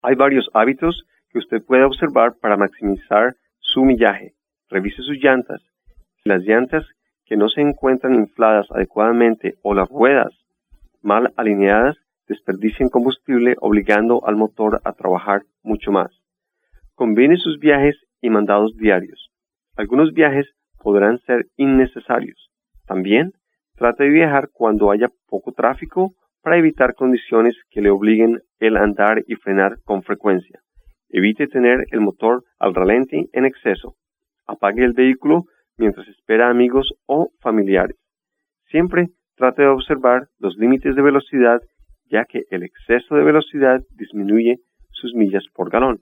Hay varios hábitos que usted puede observar para maximizar su millaje. Revise sus llantas. Si las llantas que no se encuentran infladas adecuadamente o las ruedas mal alineadas desperdician combustible, obligando al motor a trabajar mucho más. Combine sus viajes y mandados diarios. Algunos viajes podrán ser innecesarios. También trate de viajar cuando haya poco tráfico para evitar condiciones que le obliguen el andar y frenar con frecuencia. Evite tener el motor al ralentí en exceso. Apague el vehículo mientras espera amigos o familiares. Siempre trate de observar los límites de velocidad, ya que el exceso de velocidad disminuye sus millas por galón.